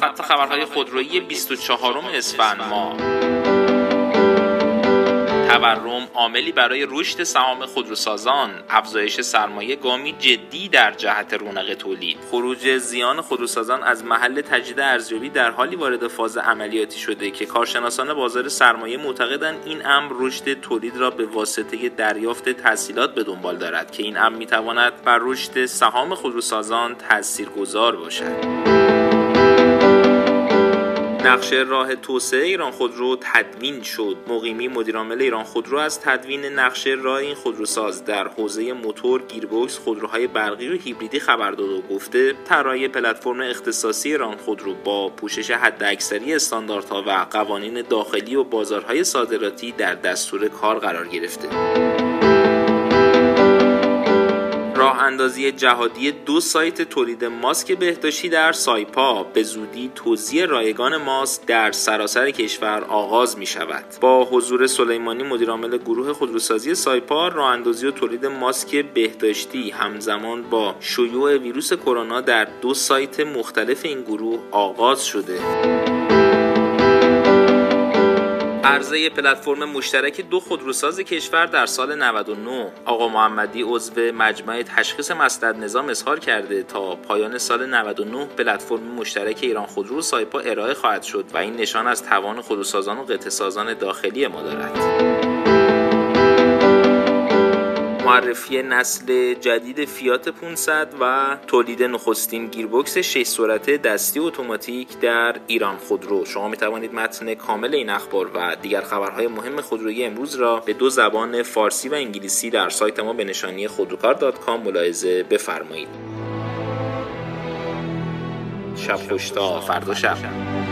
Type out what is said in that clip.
خط خبرهای خودرویی 24 اسفند ماه. تورم عاملی برای رشد سهام خودروسازان، افزایش سرمایه گامی جدی در جهت رونق تولید. خروج زیان خودروسازان از محل تجدید ارزیابی در حالی وارد فاز عملیاتی شده که کارشناسان بازار سرمایه معتقدند این امر رشد تولید را به واسطه دریافت تسهیلات به دنبال دارد که این امر میتواند بر رشد سهام خودروسازان تاثیرگذار باشد. نقشه راه توسعه ایران خودرو تدوین شد. مقیمی مدیرعامل ایران خودرو از تدوین نقشه راه این خودروساز در حوزه موتور، گیربکس، خودروهای برقی و هیبریدی خبر داد و گفته طراحی پلتفرم اختصاصی ایران خودرو با پوشش حداکثری استانداردها و قوانین داخلی و بازارهای صادراتی در دستور کار قرار گرفته. راه اندازی جهادی 2 سایت تولید ماسک بهداشتی در سایپا. به زودی توزیع رایگان ماسک در سراسر کشور آغاز می شود. با حضور سلیمانی مدیرعامل گروه خودروسازی سایپا، راه اندازی و تولید ماسک بهداشتی همزمان با شیوع ویروس کرونا در 2 سایت مختلف این گروه آغاز شده. عرضه پلتفرم مشترک 2 خودروساز کشور در سال 99. آقا محمدی عضو مجمع تشخیص مصلحت نظام اظهار کرده تا پایان سال 99 پلتفرم مشترک ایران خودرو و سایپا ارائه خواهد شد و این نشان از توان خودروسازان و قطعه‌سازان داخلی ما دارد. معرفی نسل جدید فیات 500 و تولید نخستین گیربکس 6 سرعته دستی اتوماتیک در ایران خودرو. شما می توانید متن کامل این اخبار و دیگر خبرهای مهم خودرویی امروز را به 2 زبان فارسی و انگلیسی در سایت ما به نشانی خودروکار.com ملاحظه بفرمایید. شب خوش تا فردا شب.